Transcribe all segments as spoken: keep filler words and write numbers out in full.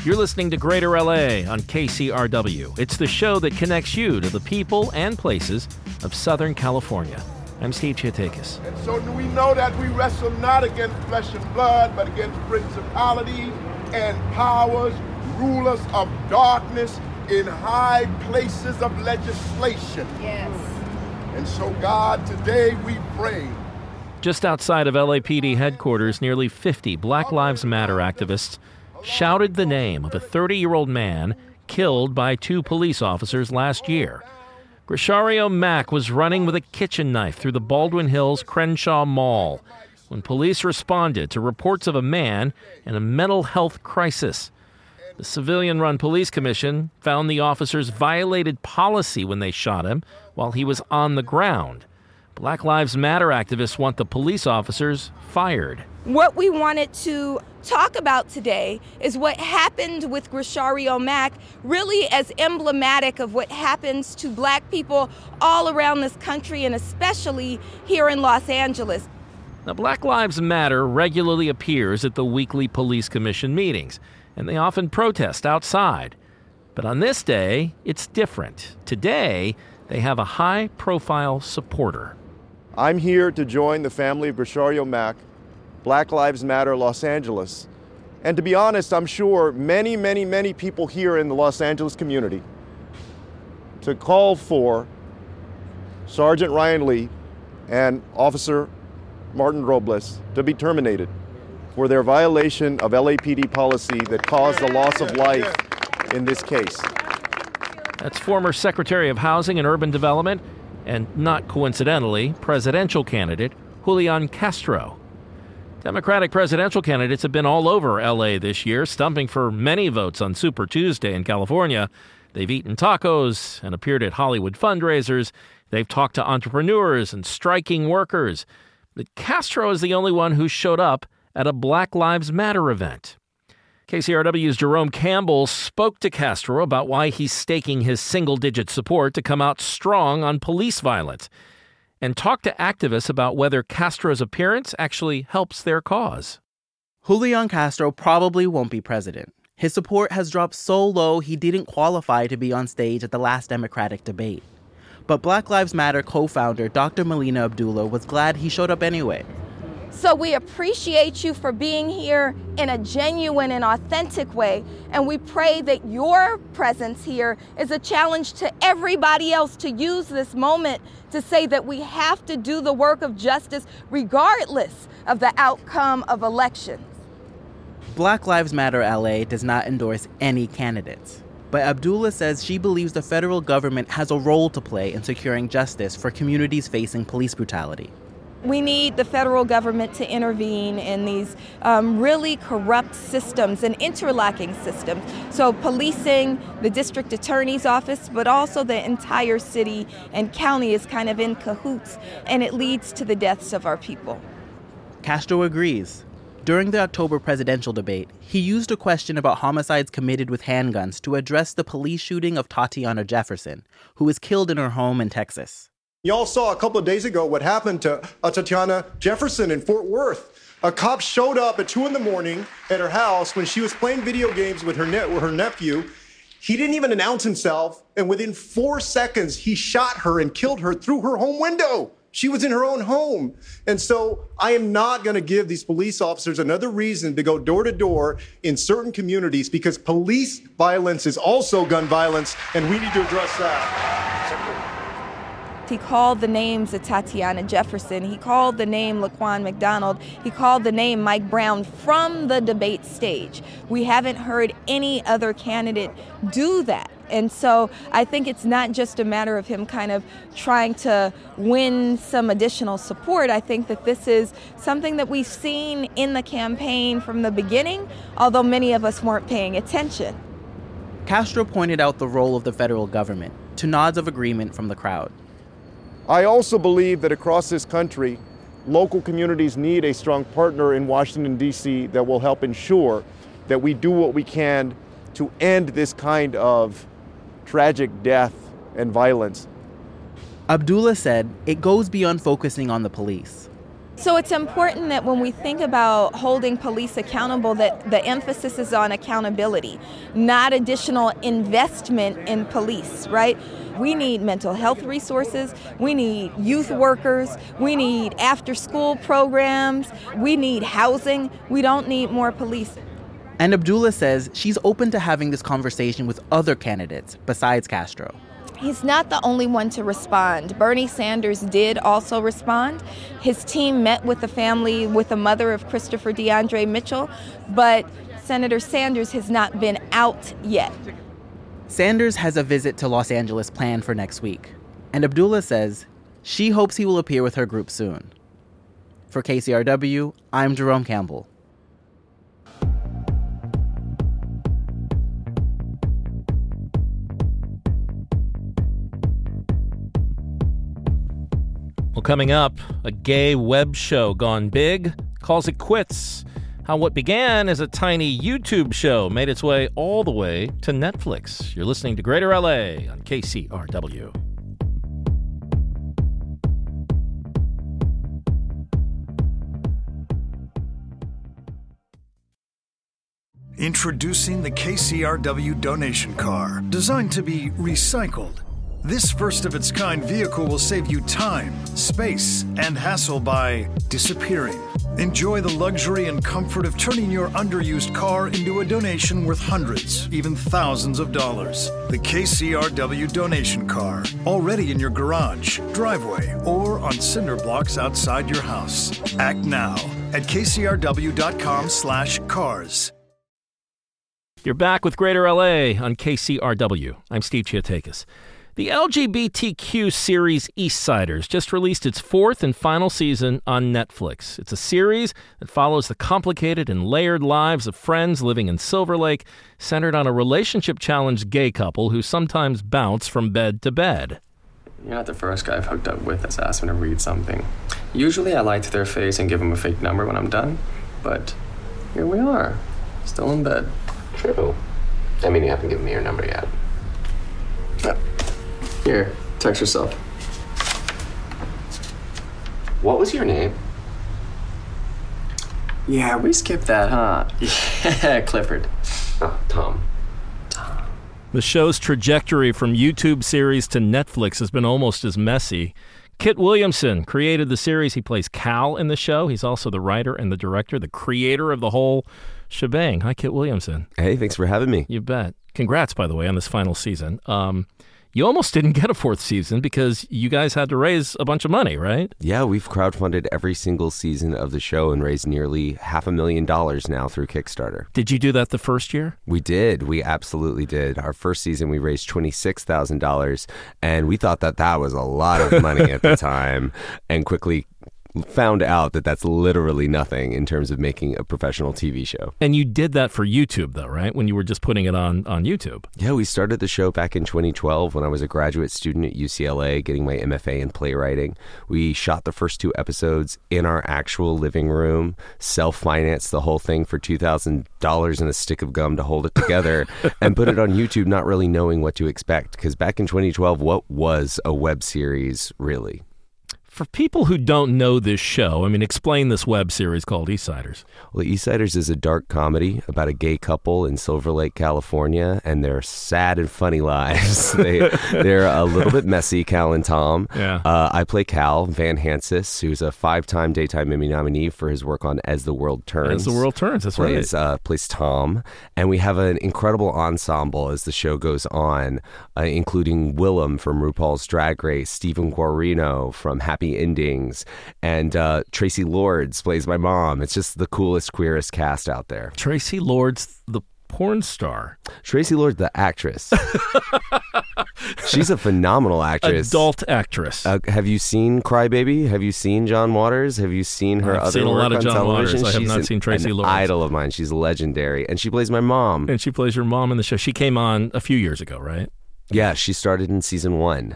You're listening to Greater L A on K C R W. It's the show that connects you to the people and places of Southern California. I'm Steve Chiatakis. And so do we know that we wrestle not against flesh and blood, but against principalities and powers, rulers of darkness in high places of legislation. Yes. And so, God, today we pray. Just outside of L A P D headquarters, nearly fifty Black Lives Matter activists shouted the name of a thirty-year-old man killed by two police officers last year. Grishario Mack was running with a kitchen knife through the Baldwin Hills Crenshaw Mall when police responded to reports of a man in a mental health crisis. The civilian-run police commission found the officers violated policy when they shot him while he was on the ground. Black Lives Matter activists want the police officers fired. What we wanted to talk about today is what happened with Grishario Mack, really as emblematic of what happens to black people all around this country and especially here in Los Angeles. Now, Black Lives Matter regularly appears at the weekly police commission meetings, and they often protest outside. But on this day, it's different. Today, they have a high-profile supporter. I'm here to join the family of Grishario Mack, Black Lives Matter Los Angeles. And to be honest, I'm sure many, many, many people here in the Los Angeles community to call for Sergeant Ryan Lee and Officer Martin Robles to be terminated for their violation of L A P D policy that caused the loss of life in this case. That's former Secretary of Housing and Urban Development, and not coincidentally, presidential candidate Julian Castro. Democratic presidential candidates have been all over L A this year, stumping for many votes on Super Tuesday in California. They've eaten tacos and appeared at Hollywood fundraisers. They've talked to entrepreneurs and striking workers. But Castro is the only one who showed up at a Black Lives Matter event. K C R W's Jerome Campbell spoke to Castro about why he's staking his single-digit support to come out strong on police violence, and talked to activists about whether Castro's appearance actually helps their cause. Julian Castro probably won't be president. His support has dropped so low he didn't qualify to be on stage at the last Democratic debate. But Black Lives Matter co-founder Doctor Melina Abdullah was glad he showed up anyway. So we appreciate you for being here in a genuine and authentic way, and we pray that your presence here is a challenge to everybody else to use this moment to say that we have to do the work of justice regardless of the outcome of elections. Black Lives Matter L A does not endorse any candidates, but Abdullah says she believes the federal government has a role to play in securing justice for communities facing police brutality. We need the federal government to intervene in these um, really corrupt systems and interlocking systems. So policing, the district attorney's office, but also the entire city and county is kind of in cahoots, and it leads to the deaths of our people. Castro agrees. During the October presidential debate, he used a question about homicides committed with handguns to address the police shooting of Tatiana Jefferson, who was killed in her home in Texas. Y'all saw a couple of days ago what happened to uh, Tatiana Jefferson in Fort Worth. A cop showed up at two in the morning at her house when she was playing video games with her, ne- with her nephew. He didn't even announce himself, and within four seconds, he shot her and killed her through her home window. She was in her own home. And so I am not going to give these police officers another reason to go door to door in certain communities, because police violence is also gun violence, and we need to address that. He called the names of Tatiana Jefferson. He called the name Laquan McDonald. He called the name Mike Brown from the debate stage. We haven't heard any other candidate do that. And so I think it's not just a matter of him kind of trying to win some additional support. I think that this is something that we've seen in the campaign from the beginning, although many of us weren't paying attention. Castro pointed out the role of the federal government, to nods of agreement from the crowd. I also believe that across this country, local communities need a strong partner in Washington, D C that will help ensure that we do what we can to end this kind of tragic death and violence. Abdullah said it goes beyond focusing on the police. So it's important that when we think about holding police accountable, that the emphasis is on accountability, not additional investment in police, right? We need mental health resources, we need youth workers, we need after-school programs, we need housing, we don't need more police. And Abdullah says she's open to having this conversation with other candidates besides Castro. He's not the only one to respond. Bernie Sanders did also respond. His team met with the family, with the mother of Christopher DeAndre Mitchell, but Senator Sanders has not been out yet. Sanders has a visit to Los Angeles planned for next week, and Abdullah says she hopes he will appear with her group soon. For K C R W, I'm Jerome Campbell. Well, coming up, a gay web show gone big calls it quits. How what began as a tiny YouTube show made its way all the way to Netflix. You're listening to Greater L A on K C R W. Introducing the K C R W donation car, designed to be recycled. This first-of-its-kind vehicle will save you time, space, and hassle by disappearing. Enjoy the luxury and comfort of turning your underused car into a donation worth hundreds, even thousands of dollars. The K C R W donation car, already in your garage, driveway, or on cinder blocks outside your house. Act now at kcrw.com slash cars. You're back with Greater L A on K C R W. I'm Steve Chiatakis. The L G B T Q series Eastsiders just released its fourth and final season on Netflix. It's a series that follows the complicated and layered lives of friends living in Silver Lake, centered on a relationship-challenged gay couple who sometimes bounce from bed to bed. You're not the first guy I've hooked up with that's asked me to read something. Usually I lie to their face and give them a fake number when I'm done, but here we are, still in bed. True. I mean, you haven't given me your number yet. Uh, Here, text yourself. What was your name? Yeah, we skipped that, huh? Yeah, Clifford. Oh, Tom. The show's trajectory from YouTube series to Netflix has been almost as messy. Kit Williamson created the series. He plays Cal in the show. He's also the writer and the director, the creator of the whole shebang. Hi, Kit Williamson. Hey, thanks for having me. You bet. Congrats, by the way, on this final season. Um, you almost didn't get a fourth season because you guys had to raise a bunch of money, right? Yeah, we've crowdfunded every single season of the show and raised nearly half a million dollars now through Kickstarter. Did you do that the first year? We did. We absolutely did. Our first season, we raised twenty-six thousand dollars, and we thought that that was a lot of money at the time, and quickly found out that that's literally nothing in terms of making a professional T V show. And you did that for YouTube, though, right? When you were just putting it on, on YouTube. Yeah, we started the show back in twenty twelve when I was a graduate student at U C L A getting my M F A in playwriting. We shot the first two episodes in our actual living room, self-financed the whole thing for two thousand dollars and a stick of gum to hold it together, and put it on YouTube not really knowing what to expect. Because back in twenty twelve, what was a web series, really? For people who don't know this show, I mean, explain this web series called Eastsiders. Well, Eastsiders is a dark comedy about a gay couple in Silver Lake, California, and their sad and funny lives. they, they're a little bit messy, Cal and Tom. Yeah. Uh, I play Cal, Van Hansis, who's a five-time Daytime Emmy nominee for his work on As the World Turns. As the World Turns, that's plays, right. Uh, plays Tom. And we have an incredible ensemble as the show goes on, uh, including Willem from RuPaul's Drag Race, Stephen Guarino from Happy Endings, and uh, Tracy Lords plays my mom. It's just the coolest, queerest cast out there. Tracy Lords, the porn star. Tracy Lords, the actress. She's a phenomenal actress. Adult actress. Uh, have you seen Crybaby? Have you seen John Waters? Have you seen her I've other seen a work lot of on John television? Waters. I have She's not an, seen Tracy an Lords. idol of mine. She's legendary, and she plays my mom. And she plays your mom in the show. She came on a few years ago, right? Yeah, she started in season one.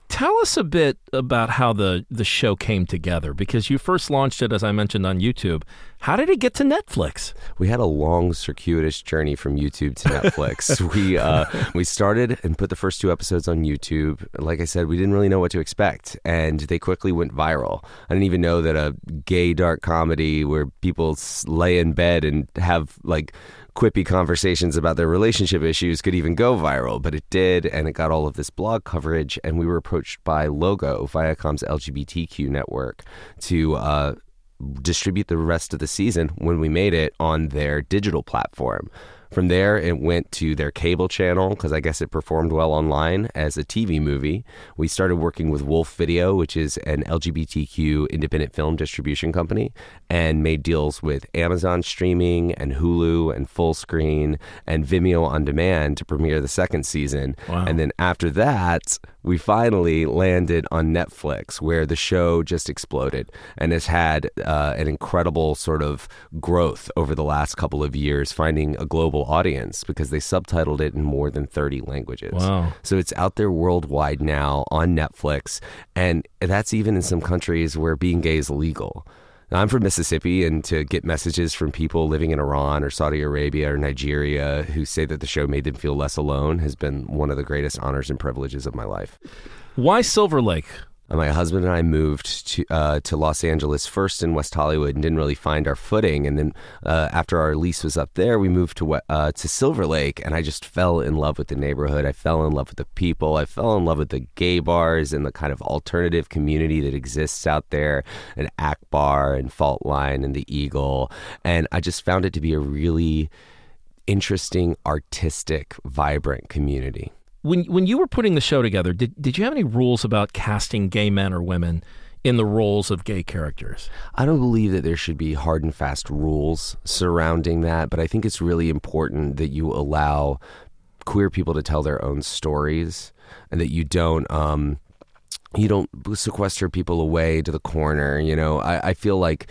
Tell us a bit about how the, the show came together, because you first launched it, as I mentioned, on YouTube. How did it get to Netflix? We had a long, circuitous journey from YouTube to Netflix. we uh, we started and put the first two episodes on YouTube. Like I said, we didn't really know what to expect, and they quickly went viral. I didn't even know that a gay dark comedy where people lay in bed and have like quippy conversations about their relationship issues could even go viral, but it did, and it got all of this blog coverage, and we were approached by Logo, Viacom's L G B T Q network, to uh, distribute the rest of the season when we made it on their digital platform. From there, it went to their cable channel because I guess it performed well online as a T V movie. We started working with Wolf Video, which is an L G B T Q independent film distribution company, and made deals with Amazon Streaming and Hulu and Full Screen and Vimeo On Demand to premiere the second season. Wow. And then after that, we finally landed on Netflix, where the show just exploded and has had uh, an incredible sort of growth over the last couple of years, finding a global audience because they subtitled it in more than thirty languages. Wow. So it's out there worldwide now on Netflix, and that's even in some countries where being gay is illegal. Now, I'm from Mississippi, and to get messages from people living in Iran or Saudi Arabia or Nigeria who say that the show made them feel less alone has been one of the greatest honors and privileges of my life. Why Silver Lake? My husband and I moved to uh, to Los Angeles first in West Hollywood and didn't really find our footing. And then uh, after our lease was up there, we moved to uh, to Silver Lake, and I just fell in love with the neighborhood. I fell in love with the people. I fell in love with the gay bars and the kind of alternative community that exists out there, and Akbar and Fault Line and the Eagle. And I just found it to be a really interesting, artistic, vibrant community. When when you were putting the show together, did did you have any rules about casting gay men or women in the roles of gay characters? I don't believe that there should be hard and fast rules surrounding that, but I think it's really important that you allow queer people to tell their own stories, and that you don't um, you don't sequester people away to the corner. You know, I, I feel like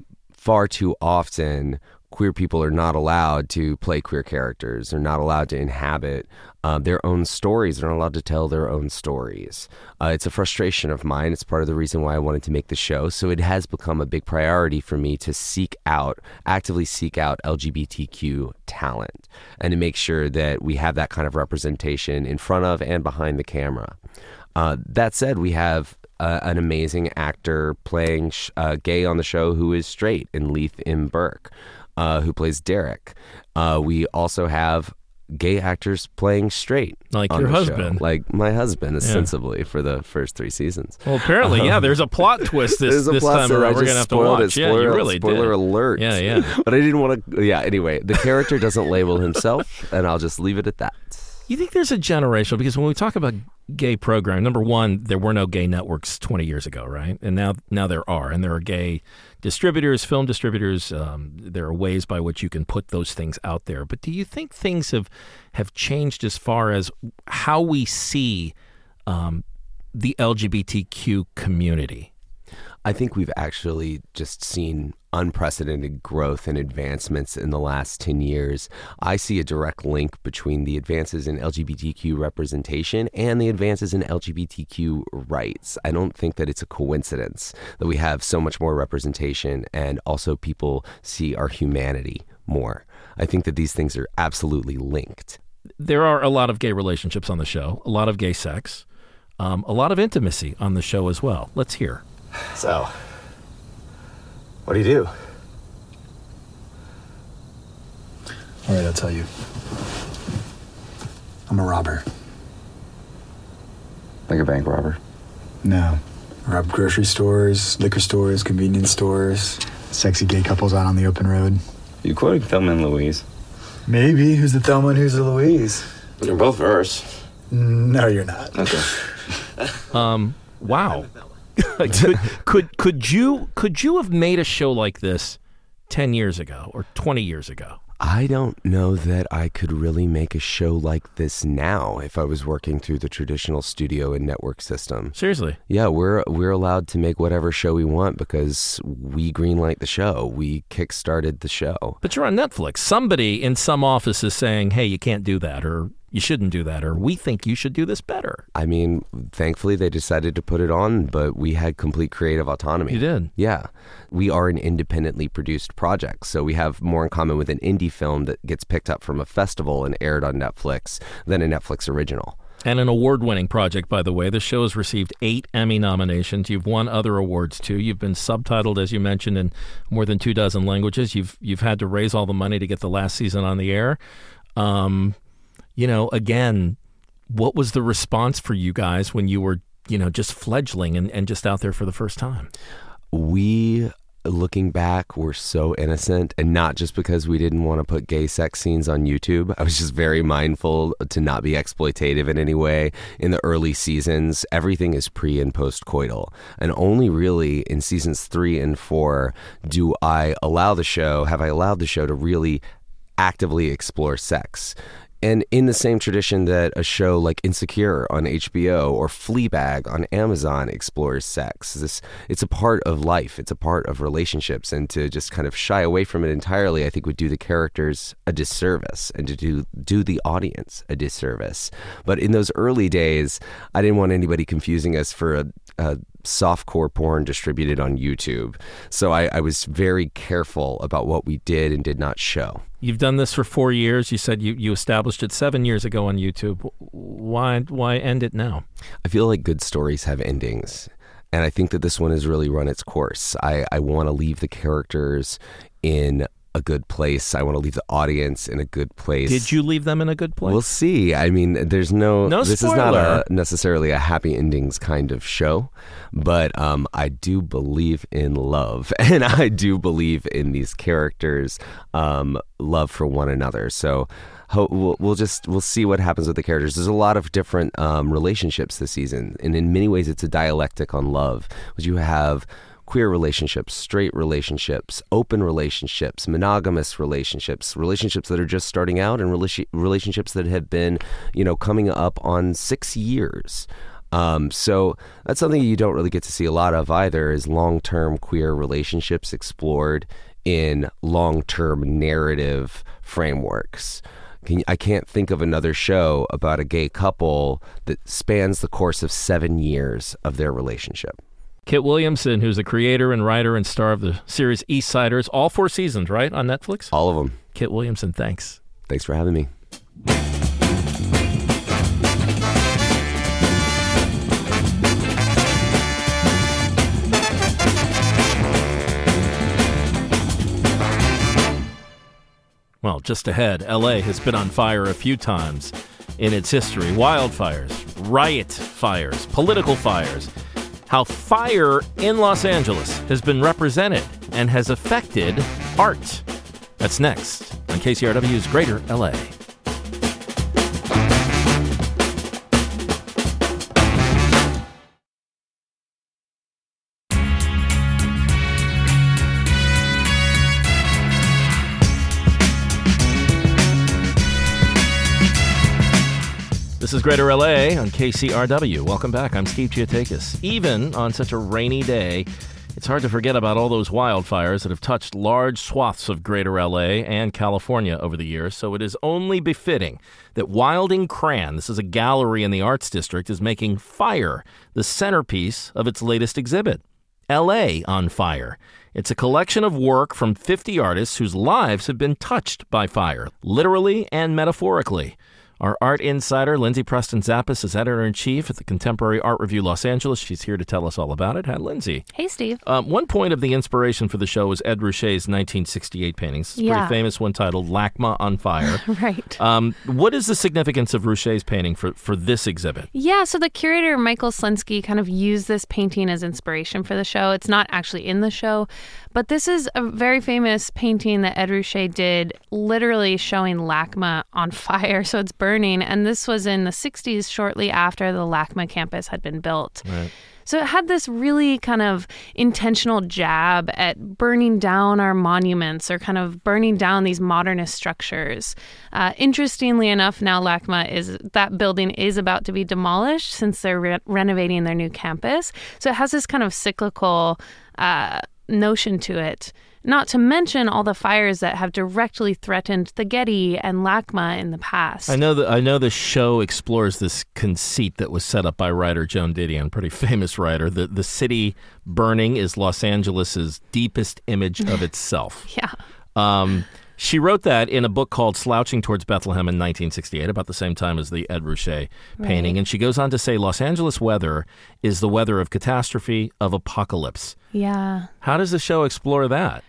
far too often queer people are not allowed to play queer characters. They're not allowed to inhabit uh, their own stories. They're not allowed to tell their own stories. Uh, it's a frustration of mine. It's part of the reason why I wanted to make the show. So it has become a big priority for me to seek out, actively seek out L G B T Q talent, and to make sure that we have that kind of representation in front of and behind the camera. Uh, that said, we have Uh, an amazing actor playing sh- uh, gay on the show who is straight, in Leith M. Burke, uh, who plays Derek. Uh, we also have gay actors playing straight. Like on your the husband. show. Like my husband, ostensibly, yeah. for the first three seasons. Well, apparently, um, yeah, there's a plot twist this, this plot time around we're going to have to watch. It. Yeah, spoiler, you really spoiler did. alert. Yeah, yeah. But I didn't want to, yeah, anyway, the character doesn't label himself, and I'll just leave it at that. You think there's a generational, because when we talk about gay program, number one, there were no gay networks twenty years ago, right? And now now there are, and there are gay distributors, film distributors. Um, there are ways by which you can put those things out there. But do you think things have, have changed as far as how we see um, the L G B T Q community? I think we've actually just seen unprecedented growth and advancements in the last ten years. I see a direct link between the advances in L G B T Q representation and the advances in L G B T Q rights. I don't think that it's a coincidence that we have so much more representation, and also people see our humanity more. I think that these things are absolutely linked. There are a lot of gay relationships on the show, a lot of gay sex, um, a lot of intimacy on the show as well. Let's hear. So, what do you do? All right, I'll tell you. I'm a robber. Like a bank robber? No. I rob grocery stores, liquor stores, convenience stores, sexy gay couples out on the open road. You quoting Thelma and Louise? Maybe. Who's the Thelma and who's the Louise? You're both verse. No, you're not. Okay. um, wow. could, could could you could you have made a show like this ten years ago or twenty years ago? I don't know that I could really make a show like this now if I was working through the traditional studio and network system. Seriously? Yeah, we're we're allowed to make whatever show we want because we greenlight the show. We kickstarted the show. But you're on Netflix. Somebody in some office is saying, "Hey, you can't do that," or you shouldn't do that, or we think you should do this better. I mean, thankfully they decided to put it on, but we had complete creative autonomy. You did? Yeah. We are an independently produced project, so we have more in common with an indie film that gets picked up from a festival and aired on Netflix than a Netflix original. And an award-winning project, by the way. The show has received eight Emmy nominations. You've won other awards, too. You've been subtitled, as you mentioned, in more than two dozen languages. You've you've had to raise all the money to get the last season on the air. Um, you know, again, what was the response for you guys when you were, you know, just fledgling and, and just out there for the first time? We... Looking back, we're so innocent, and not just because we didn't want to put gay sex scenes on YouTube. I was just very mindful to not be exploitative in any way. In the early seasons, everything is pre and post coital, and only really in seasons three and four do I allow the show, have I allowed the show to really actively explore sex. And in the same tradition that a show like Insecure on H B O or Fleabag on Amazon explores sex. This, it's a part of life. It's a part of relationships. And to just kind of shy away from it entirely, I think would do the characters a disservice and to do, do the audience a disservice. But in those early days, I didn't want anybody confusing us for a, a softcore porn distributed on YouTube. So I, I was very careful about what we did and did not show. You've done this for four years. You said you, you established it seven years ago on YouTube. Why why end it now? I feel like good stories have endings. And I think that this one has really run its course. I, I want to leave the characters in a good place. I want to leave the audience in a good place. Did you leave them in a good place? We'll see. I mean, there's no... No this spoiler. is not a, necessarily a happy endings kind of show, but um, I do believe in love, and I do believe in these characters' um, love for one another. So ho- we'll, we'll just we'll see what happens with the characters. There's a lot of different um, relationships this season, and in many ways, it's a dialectic on love. Because you have queer relationships, straight relationships, open relationships, monogamous relationships, relationships that are just starting out, and rela- relationships that have been, you know, coming up on six years. Um, so that's something you don't really get to see a lot of either, is long-term queer relationships explored in long-term narrative frameworks. Can, I can't think of another show about a gay couple that spans the course of seven years of their relationship. Kit Williamson, who's the creator and writer and star of the series East Siders, all four seasons, right, on Netflix? All of them. Kit Williamson, thanks. Thanks for having me. Well, just ahead, L A has been on fire a few times in its history. Wildfires, riot fires, political fires. How fire in Los Angeles has been represented and has affected art. That's next on K C R W's Greater L A. This is Greater L A on K C R W. Welcome back. I'm Steve Giatakis. Even on such a rainy day, it's hard to forget about all those wildfires that have touched large swaths of Greater L A and California over the years, so it is only befitting that Wilding Cran, this is a gallery in the Arts District, is making Fire the centerpiece of its latest exhibit, L A on Fire. It's a collection of work from fifty artists whose lives have been touched by fire, literally and metaphorically. Our art insider, Lindsay Preston-Zappis, is editor-in-chief at the Contemporary Art Review Los Angeles. She's here to tell us all about it. Hi, Lindsay. Hey, Steve. Um, one point of the inspiration for the show was Ed Ruscha's nineteen sixty-eight paintings. It's a yeah. pretty famous one titled LACMA on Fire. Right. Um, what is the significance of Ruscha's painting for, for this exhibit? Yeah, so the curator, Michael Slinsky, kind of used this painting as inspiration for the show. It's not actually in the show, but this is a very famous painting that Ed Ruscha did, literally showing LACMA on fire. So it's burning. And this was in the sixties, shortly after the LACMA campus had been built. Right. So it had this really kind of intentional jab at burning down our monuments or kind of burning down these modernist structures. Uh, interestingly enough, now LACMA is, that building is about to be demolished since they're re- renovating their new campus. So it has this kind of cyclical uh, notion to it. not to mention all the fires that have directly threatened the Getty and LACMA in the past. I know that I know the show explores this conceit that was set up by writer Joan Didion, pretty famous writer. The the city burning is Los Angeles's deepest image of itself. Yeah. Um, she wrote that in a book called Slouching Towards Bethlehem in nineteen sixty-eight, about the same time as the Ed Ruscha painting. Right. And she goes on to say Los Angeles weather is the weather of catastrophe, of apocalypse. Yeah. How does the show explore that?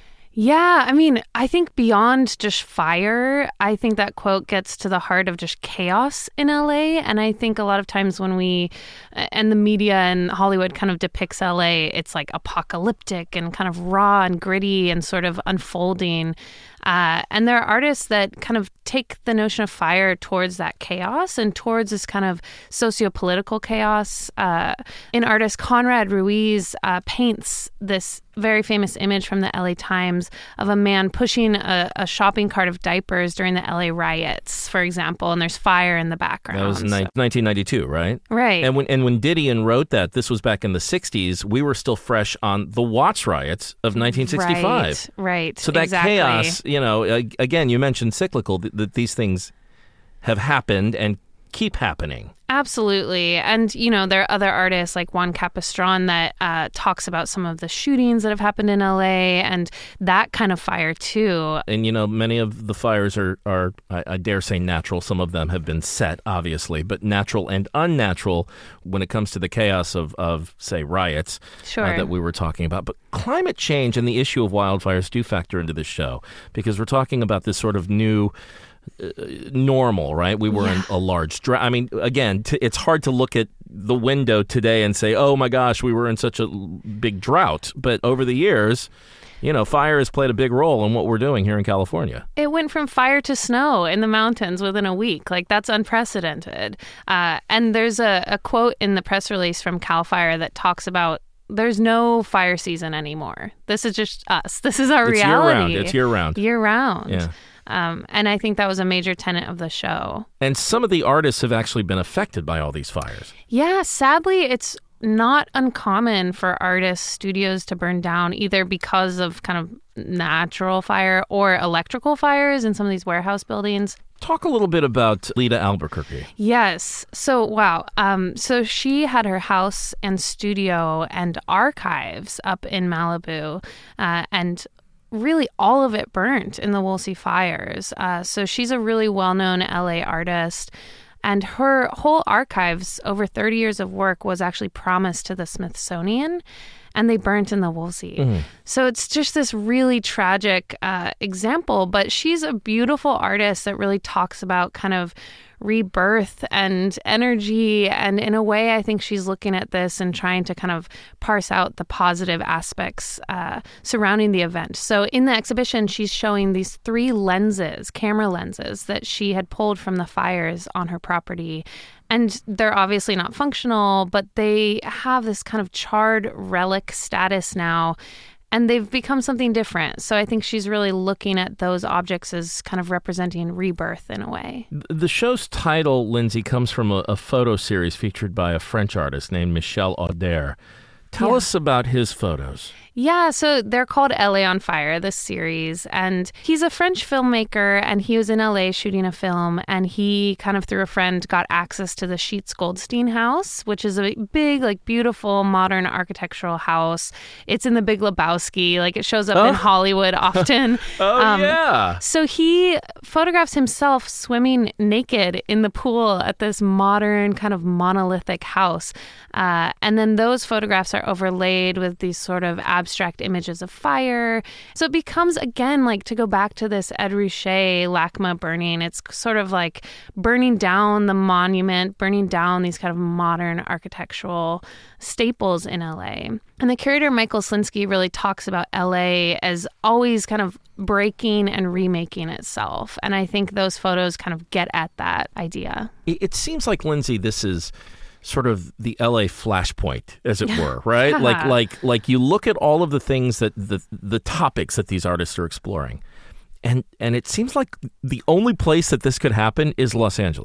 Yeah, I mean, I think beyond just fire, I think that quote gets to the heart of just chaos in L A. And I think a lot of times when we, and the media and Hollywood kind of depicts L A, it's like apocalyptic and kind of raw and gritty and sort of unfolding. Uh, and there are artists that kind of take the notion of fire towards that chaos and towards this kind of socio-political chaos. Uh, an artist, Conrad Ruiz, uh, paints this very famous image from the L A Times of a man pushing a, a shopping cart of diapers during the L A riots, for example, and there's fire in the background. That was ni- nineteen ninety-two, right? Right. And when and when Didion wrote that, this was back in the sixties, we were still fresh on the Watts riots of nineteen sixty-five. Right, right. So that exactly. chaos, you know, again, you mentioned cyclical, that, that these things have happened and keep happening. Absolutely. And, you know, there are other artists like Juan Capistran that uh, talks about some of the shootings that have happened in L A and that kind of fire, too. And, you know, many of the fires are, are I, I dare say, natural. Some of them have been set, obviously, but natural and unnatural when it comes to the chaos of, of say, riots Sure. uh, that we were talking about. But climate change and the issue of wildfires do factor into this show because we're talking about this sort of new Uh, normal, right? We were Yeah. in a large drought. I mean, again, t- it's hard to look at the window today and say, oh my gosh, we were in such a l- big drought. But over the years, you know, fire has played a big role in what we're doing here in California. It went from fire to snow in the mountains within a week. Like, that's unprecedented. Uh, and there's a, a quote in the press release from CAL FIRE that talks about there's no fire season anymore. This is just us. This is our it's reality. Year-round. It's year-round. Year-round. Yeah. Um, and I think that was a major tenet of the show. And some of the artists have actually been affected by all these fires. Yeah, sadly, it's not uncommon for artists' studios to burn down either because of kind of natural fire or electrical fires in some of these warehouse buildings. Talk a little bit about Lita Albuquerque. Yes. So, wow. Um, so she had her house and studio and archives up in Malibu, uh, and really all of it burnt in the Woolsey fires. Uh, so she's a really well-known L A artist. And her whole archives, over thirty years of work, was actually promised to the Smithsonian, and they burnt in the Woolsey. Mm-hmm. So it's just this really tragic uh, example, but she's a beautiful artist that really talks about kind of rebirth and energy. And in a way, I think she's looking at this and trying to kind of parse out the positive aspects uh, surrounding the event. So in the exhibition, she's showing these three lenses, camera lenses, that she had pulled from the fires on her property. And they're obviously not functional, but they have this kind of charred relic status now. And they've become something different. So I think she's really looking at those objects as kind of representing rebirth in a way. The show's title, Lindsay, comes from a, a photo series featured by a French artist named Michel Auder. Tell Yeah. us about his photos. Yeah, so they're called L A on Fire, this series. And he's a French filmmaker, and he was in L A shooting a film, and he kind of through a friend got access to the Sheetz Goldstein house, which is a big, like, beautiful, modern architectural house. It's in the Big Lebowski. Like, it shows up Oh. in Hollywood often. Oh, yeah. So he photographs himself swimming naked in the pool at this modern kind of monolithic house. Uh, and then those photographs are overlaid with these sort of abstract images of fire. So it becomes, again, like, to go back to this Ed Ruscha LACMA burning, it's sort of like burning down the monument, burning down these kind of modern architectural staples in L A. And the curator, Michael Slinsky, really talks about L A as always kind of breaking and remaking itself. And I think those photos kind of get at that idea. It, it seems like, Lindsay, this is sort of the L A flashpoint, as it were, right? Yeah. Like, like, like you look at all of the things that the the topics that these artists are exploring, and and it seems like the only place that this could happen is Los Angeles.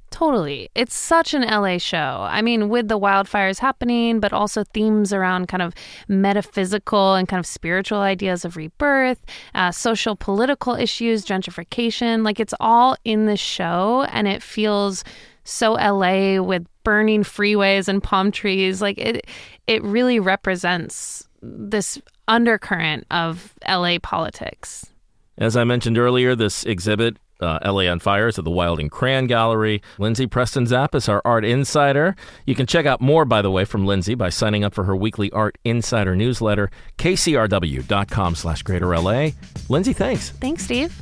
Totally. It's such an L A show. I mean, with the wildfires happening, but also themes around kind of metaphysical and kind of spiritual ideas of rebirth, uh, social political issues, gentrification. Like, it's all in the show, and it feels so L A with burning freeways and palm trees. Like, it, it really represents this undercurrent of L A politics. As I mentioned earlier, this exhibit, Uh, L A on Fire, is at the Wild and Cran Gallery. Lindsay Preston Zapp is our art insider. You can check out more, by the way, from Lindsay by signing up for her weekly Art Insider newsletter, k c r w dot com slash greater L A. Lindsay, thanks. Thanks, Steve.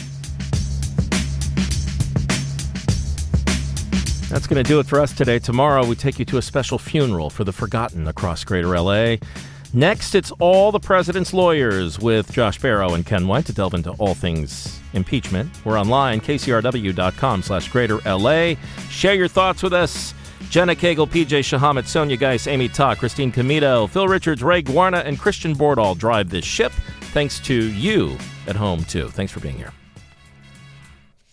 That's going to do it for us today. Tomorrow, we take you to a special funeral for the forgotten across greater L A. Next, it's All the President's Lawyers with Josh Barrow and Ken White to delve into all things impeachment. We're online, k c r w dot com slash greater L A. Share your thoughts with us. Jenna Cagle, P J Shahamet, Sonia Geis, Amy Ta, Christine Comito, Phil Richards, Ray Guarna, and Christian Bordahl drive this ship. Thanks to you at home, too. Thanks for being here.